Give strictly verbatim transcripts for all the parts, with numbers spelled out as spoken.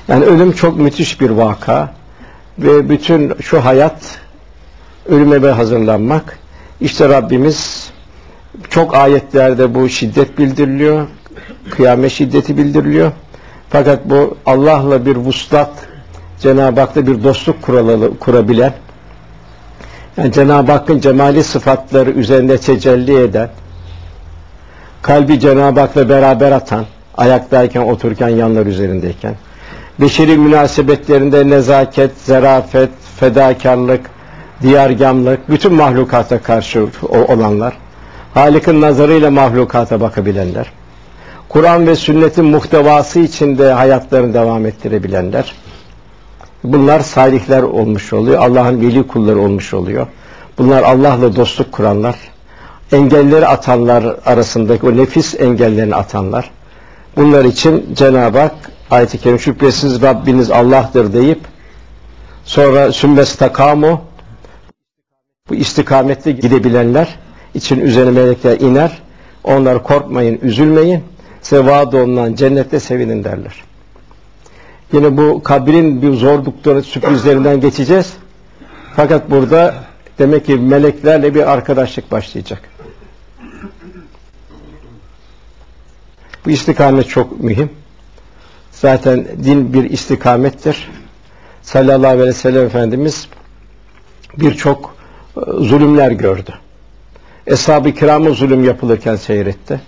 Yani ölüm çok müthiş bir vaka ve bütün şu hayat ölüme ve hazırlanmak. İşte Rabbimiz çok ayetlerde bu şiddet bildiriliyor, kıyamet şiddeti bildiriliyor. Fakat bu Allah'la bir vuslat, Cenab-ı Hak'la bir dostluk kuralı, kurabilen, yani Cenab-ı Hakk'ın cemali sıfatları üzerinde tecelli eden, kalbi Cenab-ı Hak'la beraber atan, ayaktayken, otururken, yanlar üzerindeyken, beşeri münasebetlerinde nezaket, zarafet, fedakarlık, diyargamlık, bütün mahlukata karşı olanlar, Halık'ın nazarıyla mahlukata bakabilenler, Kur'an ve sünnetin muhtevası içinde hayatlarını devam ettirebilenler, bunlar salihler olmuş oluyor, Allah'ın veli kulları olmuş oluyor. Bunlar Allah'la dostluk kuranlar, engelleri atanlar arasındaki o nefis engellerini atanlar. Bunlar için Cenab-ı Hak ayet-i kerime şüphesiz Rabbiniz Allah'tır deyip sonra sümmestakamu, bu istikamette gidebilenler için üzerine melekler iner. Onlar korkmayın, üzülmeyin. Size vaad olunan cennette sevinin derler. Yine bu kabrin bir zorlukları, sürprizlerinden geçeceğiz. Fakat burada demek ki meleklerle bir arkadaşlık başlayacak. Bu istikamet çok mühim. Zaten din bir istikamettir. Sallallahu aleyhi ve sellem Efendimiz birçok zulümler gördü. Eshab-ı kiramı zulüm yapılırken seyretti.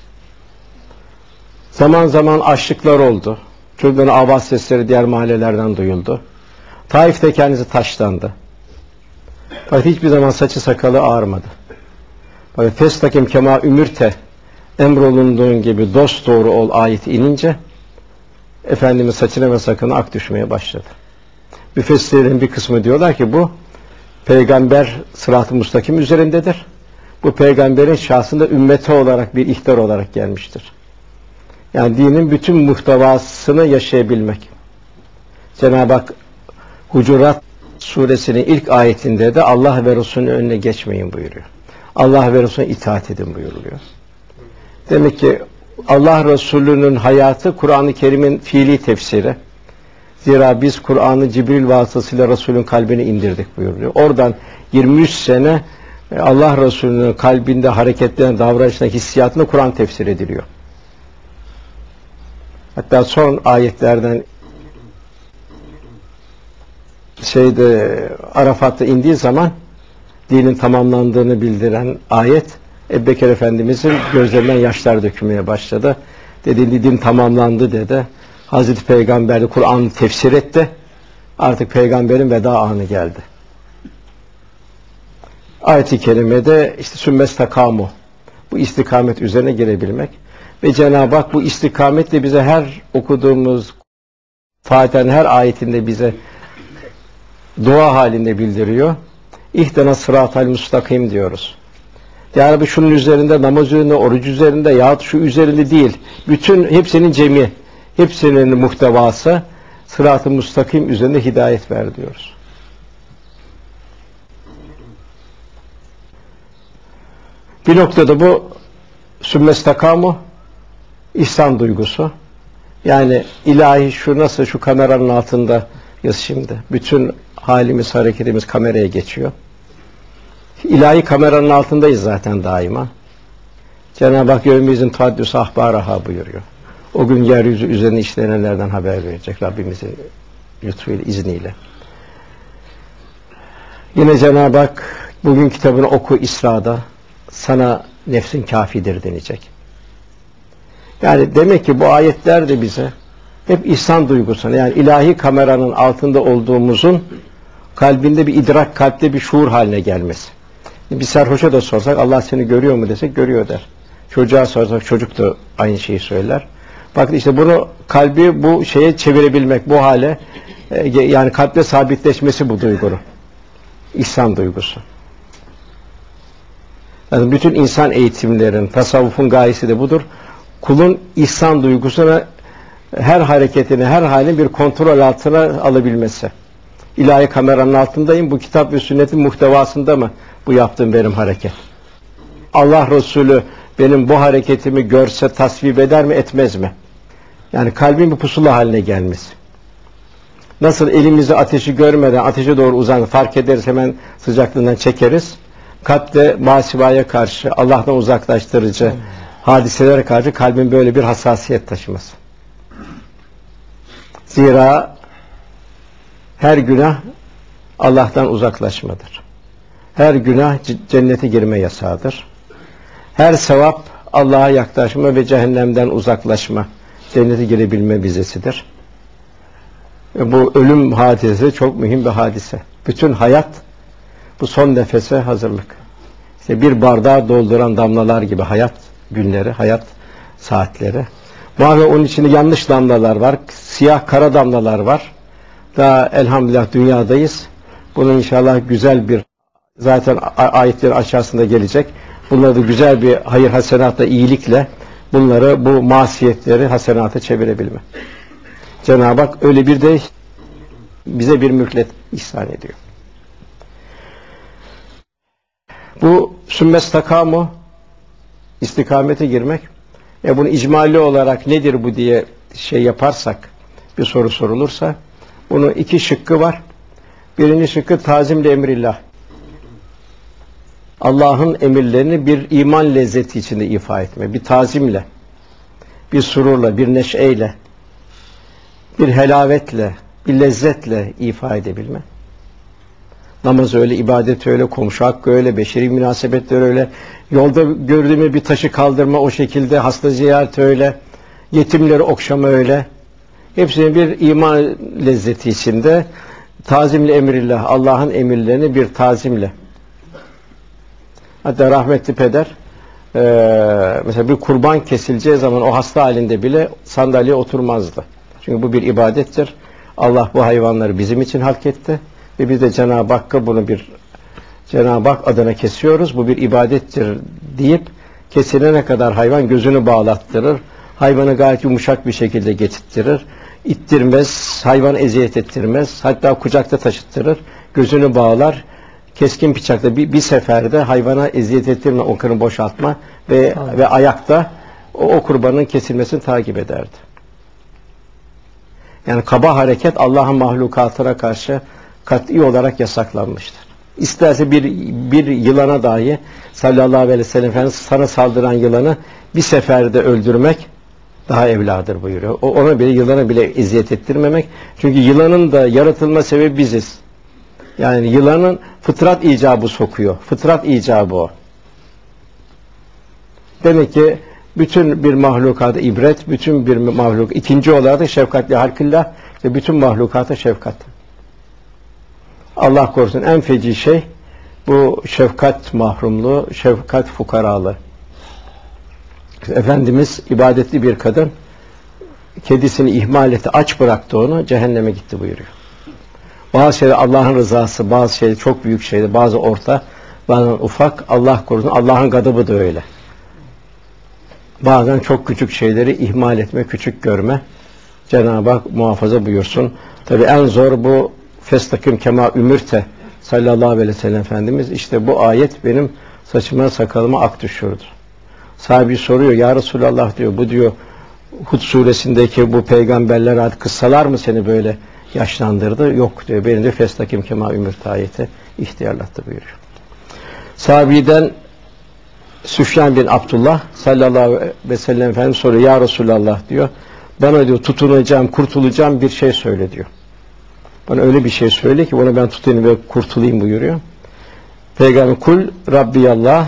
Zaman zaman açlıklar oldu. Çocukların avaz sesleri diğer mahallelerden duyuldu. Taif'te kendisi taşlandı. Fakat hiçbir zaman saçı sakalı ağarmadı. Fakat festakim kema ümürte, emrolunduğun gibi dost doğru ol ayeti inince Efendimiz saçına ve sakalına ak düşmeye başladı. Müfessirlerin bir kısmı diyorlar ki bu peygamber sırat-ı müstakim üzerindedir. Bu peygamberin şahsında ümmeti olarak bir ihtar olarak gelmiştir. Yani dinin bütün muhtevasını yaşayabilmek. Cenab-ı Hak Hucurat suresinin ilk ayetinde de Allah ve Resulü'nün önüne geçmeyin buyuruyor. Allah ve Resulüne itaat edin buyuruluyor. Demek ki Allah Resulü'nün hayatı Kur'an-ı Kerim'in fiili tefsiri. Zira biz Kur'an'ı Cibril vasıtasıyla Resul'ün kalbine indirdik buyuruyor. Oradan yirmi üç sene Allah Resulü'nün kalbinde hareketlenen davranışına, hissiyatına Kur'an tefsir ediliyor. Hatta son ayetlerden şeyde Arafat'ta indiği zaman dinin tamamlandığını bildiren ayet Ebu Bekir Efendimiz'in gözlerinden yaşlar dökülmeye başladı. Dedi din tamamlandı dedi. Hazreti Peygamber de Kur'an'ı tefsir etti. Artık peygamberin veda anı geldi. Ayet-i kerimede işte sümmestakamu, bu istikamet üzerine girebilmek ve Cenab-ı Hak bu istikametle bize her okuduğumuz Fatiha'nın her ayetinde bize dua halinde bildiriyor. İhdina sıratal müstakim diyoruz. Ya Rabbi şunun üzerinde, namaz üzerinde, oruç üzerinde yahut şu üzerinde değil. Bütün hepsinin cemi, hepsinin muhtevası sırat-ı müstakim üzerinde hidayet ver diyoruz. Bir noktada bu sümmestakamu ihsan duygusu. Yani ilahi şu nasıl şu kameranın altında yaz şimdi. Bütün halimiz, hareketimiz kameraya geçiyor. İlahi kameranın altındayız zaten daima. Cenab-ı Hak yevmizin taddüs ahbaraha buyuruyor. O gün yeryüzü üzerine işlenenlerden haber verecek Rabbimizin lütfuyla, izniyle. Yine Cenab-ı Hak bugün kitabını oku İsra'da sana nefsin kafidir denecek. Yani demek ki bu ayetler de bize hep ihsan duygusunu, yani ilahi kameranın altında olduğumuzun kalbinde bir idrak, kalpte bir şuur haline gelmesi. Bir serhoşa da sorsak Allah seni görüyor mu desek görüyor der. Çocuğa sorsak çocuk da aynı şeyi söyler. Bakın işte bunu kalbi bu şeye çevirebilmek, bu hale yani kalpte sabitleşmesi bu duygunun. İhsan duygusu. Yani bütün insan eğitimlerin, tasavvufun gayesi de budur. Kulun ihsan duygusuna her hareketini, her halini bir kontrol altına alabilmesi. İlahi kameranın altındayım, bu kitap ve sünnetin muhtevasında mı bu yaptığım benim hareket? Allah Resulü benim bu hareketimi görse tasvip eder mi, etmez mi? Yani kalbin bir pusula haline gelmesi. Nasıl elimizi ateşi görmeden ateşe doğru uzan fark ederiz, hemen sıcaklığından çekeriz. Kalp de masivaya karşı, Allah'tan uzaklaştırıcı hadiselere karşı kalbin böyle bir hassasiyet taşıması. Zira her günah Allah'tan uzaklaşmadır. Her günah cennete girme yasağıdır. Her sevap Allah'a yaklaşma ve cehennemden uzaklaşma, cennete girebilme vizesidir. Ve bu ölüm hadisesi çok mühim bir hadise. Bütün hayat bu son nefese hazırlık. İşte bir bardağı dolduran damlalar gibi hayat günleri, hayat saatleri. Muhakkak onun içinde yanlış damlalar var, siyah kara damlalar var. Daha elhamdülillah dünyadayız. Bunun inşallah güzel bir, zaten ayetlerin aşağısında gelecek. Bunları da güzel bir hayır hasenatla, iyilikle bunları, bu masiyetleri hasenata çevirebilme. Cenab-ı Hak öyle bir de bize bir mühlet ihsan ediyor. Bu sümmestakamu, istikamete girmek. E bunu icmali olarak nedir bu diye şey yaparsak, bir soru sorulursa, bunun iki şıkkı var. Birinci şıkkı tazimle emrillah. Allah'ın emirlerini bir iman lezzeti içinde ifa etme, bir tazimle, bir sururla, bir neşeyle, bir helavetle, bir lezzetle ifa edebilme. Namaz öyle, ibadet öyle, komşu hakkı öyle, beşeri münasebetler öyle, yolda gördüğümü bir taşı kaldırma o şekilde, hasta ziyareti öyle, yetimleri okşama öyle. Hepsinin bir iman lezzeti içinde, tazimle emrillah, Allah'ın emirlerini bir tazimle. Hatta rahmetli peder, e, mesela bir kurban kesileceği zaman o hasta halinde bile sandalyeye oturmazdı. Çünkü bu bir ibadettir. Allah bu hayvanları bizim için hak etti. Ve biz de Cenab-ı Hakk'a bunu bir Cenab-ı Hak adına kesiyoruz. Bu bir ibadettir deyip kesilene kadar hayvan gözünü bağlattırır. Hayvanı gayet yumuşak bir şekilde getirttirir. İttirmez, hayvan eziyet ettirmez. Hatta kucakta taşıttırır. Gözünü bağlar. Keskin bıçakla bir, bir seferde hayvana eziyet ettirme, o kanı boşaltma ve Aynen. ve ayakta o, o kurbanın kesilmesini takip ederdi. Yani kaba hareket Allah'ın mahlukatına karşı kat'i olarak yasaklanmıştır. İsterse bir bir yılana dahi sallallahu aleyhi ve sellem Efendimiz sana saldıran yılanı bir seferde öldürmek daha evladır buyuruyor. O, ona bile, yılana bile eziyet ettirmemek. Çünkü yılanın da yaratılma sebebi biziz. Yani yılanın fıtrat icabı sokuyor. Fıtrat icabı o. Demek ki bütün bir mahlukata ibret, bütün bir mahluk, ikinci olarak da şefkatli halkillah ve bütün mahlukata şefkat. Allah korusun en feci şey bu şefkat mahrumluğu, şefkat fukaralığı. Efendimiz ibadetli bir kadın kedisini ihmal etti, aç bıraktı onu, cehenneme gitti buyuruyor. Bazı şeyler Allah'ın rızası, bazı şeyler çok büyük şeyler, bazı orta, bazen ufak, Allah korusun, Allah'ın gadabı da öyle. Bazen çok küçük şeyleri ihmal etme, küçük görme. Cenab-ı Hak muhafaza buyursun. Tabi en zor bu festakim kema ümürte sallallahu aleyhi ve sellem Efendimiz. İşte bu ayet benim saçıma sakalıma ak düşürdü. Sahibi soruyor, ya Resulallah diyor, bu diyor Hud suresindeki bu peygamberler adı kıssalar mı seni böyle yaşlandırdı? Yok diyor, benim de festakim kema ümürte ayeti ihtiyarlattı buyuruyor. Sahabiden Süfyan bin Abdullah sallallahu aleyhi ve sellem Efendimiz soruyor, ya Resulallah diyor, bana diyor tutunacağım, kurtulacağım bir şey söyle diyor. Bana öyle bir şey söyle ki onu ben tutayım ve kurtulayım buyuruyor. Peygamber kul Rabbiyallah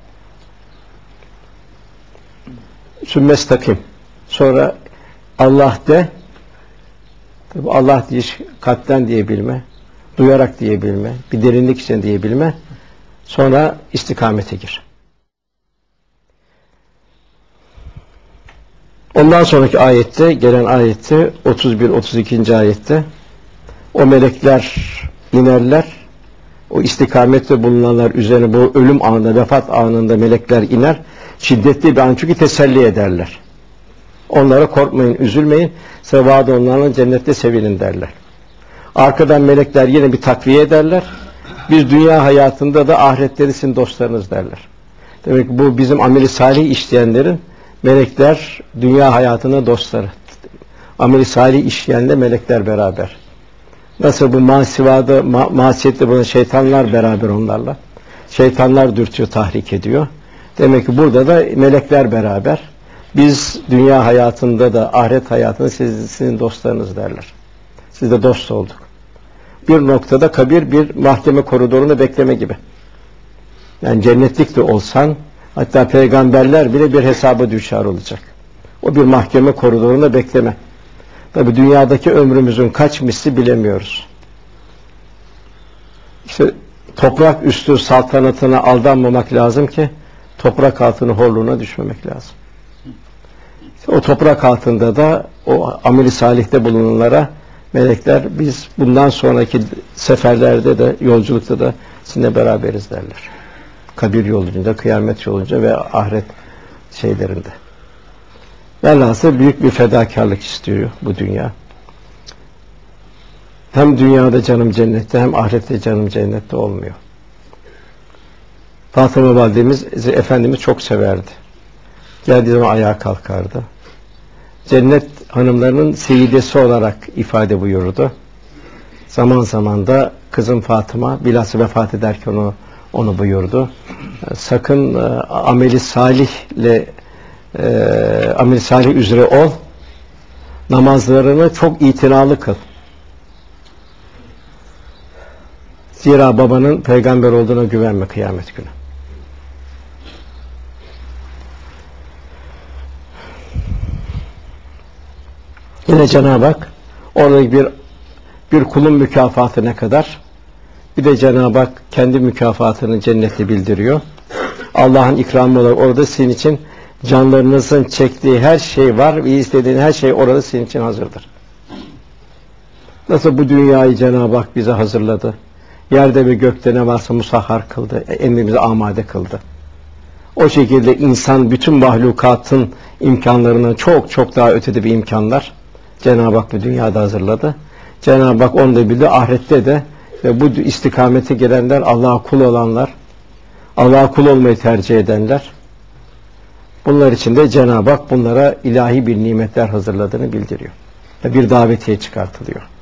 sümmestakim. Sonra Allah de. Tabi Allah diye kalpten diyebilme, duyarak diyebilme, bir derinlik için diyebilme. Sonra istikamete gir. Ondan sonraki ayette, gelen ayette otuz bir otuz iki. ayette o melekler inerler. O istikamette bulunanlar üzerine bu ölüm anında, vefat anında melekler iner. Şiddetli bir an çünkü teselli ederler. Onlara korkmayın, üzülmeyin. Sevada onlarla cennette sevinin derler. Arkadan melekler yine bir takviye ederler. Biz dünya hayatında da ahiretleri sizin dostlarınız derler. Demek ki bu bizim ameli salih işleyenlerin melekler dünya hayatına dostları. Ameli salih işleyenle melekler beraber. Nasıl bu masivada, ma masiyette bulunan şeytanlar beraber onlarla. Şeytanlar dürtüyor, tahrik ediyor. Demek ki burada da melekler beraber. Biz dünya hayatında da ahiret hayatında siz, sizin dostlarınız derler. Siz de dost olduk. Bir noktada kabir bir mahkeme koridorunu bekleme gibi. Yani cennetlik de olsan, hatta peygamberler bile bir hesaba düşer olacak. O bir mahkeme koridorunda bekleme. Tabi dünyadaki ömrümüzün kaç misli bilemiyoruz. İşte toprak üstü saltanatına aldanmamak lazım ki toprak altının horluğuna düşmemek lazım. İşte o toprak altında da o amel-i salihte bulunanlara melekler biz bundan sonraki seferlerde de yolculukta da sizinle beraberiz derler. Kabir yolculuğunda, kıyamet yolculuğunda ve ahiret şeylerinde. Velhasıl büyük bir fedakarlık istiyor bu dünya. Hem dünyada canım cennette hem ahirette canım cennette olmuyor. Fatıma validemiz Efendimiz çok severdi. Geldiği zaman ayağa kalkardı. Cennet hanımlarının seyidesi olarak ifade buyurdu. Zaman zaman da kızım Fatıma bilhassa vefat ederken onu, onu buyurdu. Sakın e, ameli salihle e, ameli salih üzere ol. Namazlarını çok itinalı kıl. Zira babanın peygamber olduğuna güvenme kıyamet günü. Yine Cenab-ı Hak oradaki bir bir kulun mükafatı ne kadar? Bir de Cenab-ı Hak kendi mükafatını cennette bildiriyor. Allah'ın ikramı olarak orada sizin için canlarınızın çektiği her şey var ve istediğin her şey orada sizin için hazırdır. Nasıl bu dünyayı Cenab-ı Hak bize hazırladı? Yerde ve gökte ne varsa musahhar kıldı, emrimize amade kıldı. O şekilde insan bütün mahlukatın imkanlarından çok çok daha ötede bir imkanlar Cenab-ı Hak bu dünyada hazırladı. Cenab-ı Hak onu da bildi, ahirette de ve bu istikamete gelenler, Allah'a kul olanlar, Allah'a kul olmayı tercih edenler, bunlar için de Cenab-ı Hak bunlara ilahi bir nimetler hazırladığını bildiriyor. Ve bir davetiye çıkartılıyor.